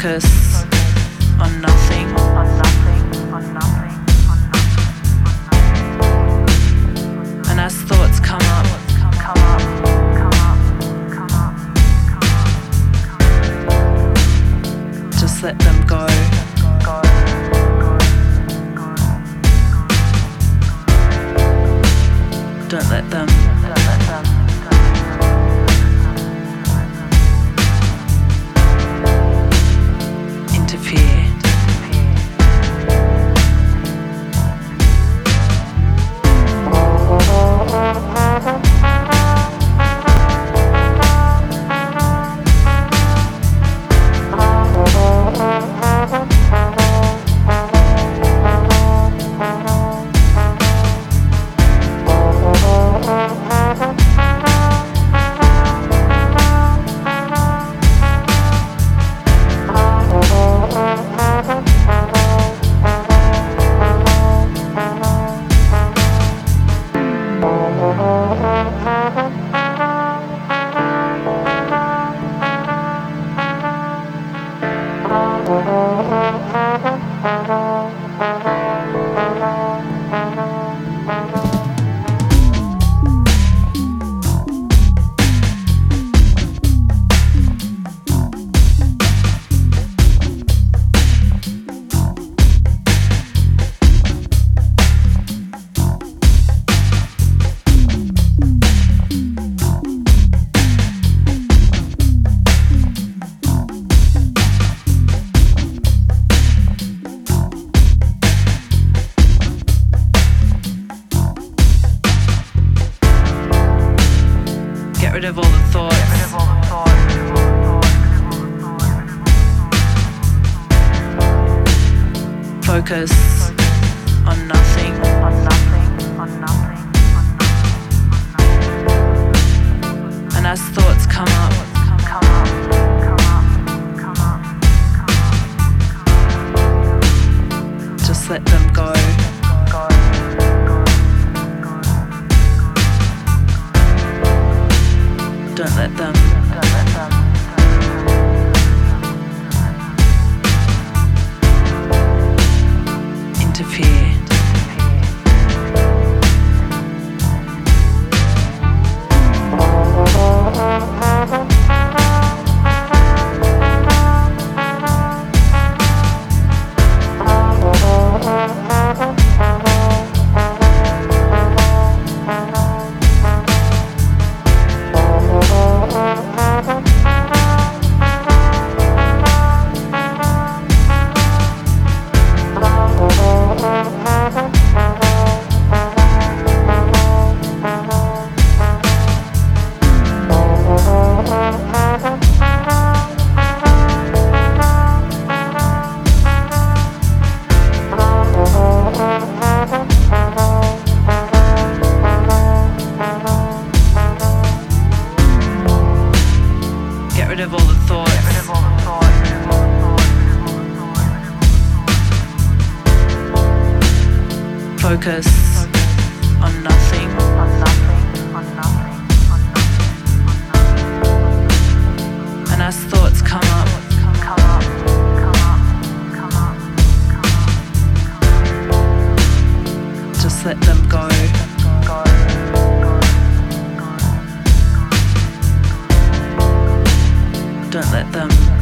Focus on nothing. And as thoughts come up, just let them go. Don't let them interfere. Get rid of all the thoughts. Focus on nothing. And as thoughts come up, just let them go. Don't let them interfere. Get rid of all the thoughts. Focus on nothing. And as thoughts come up, just let them go. Don't let them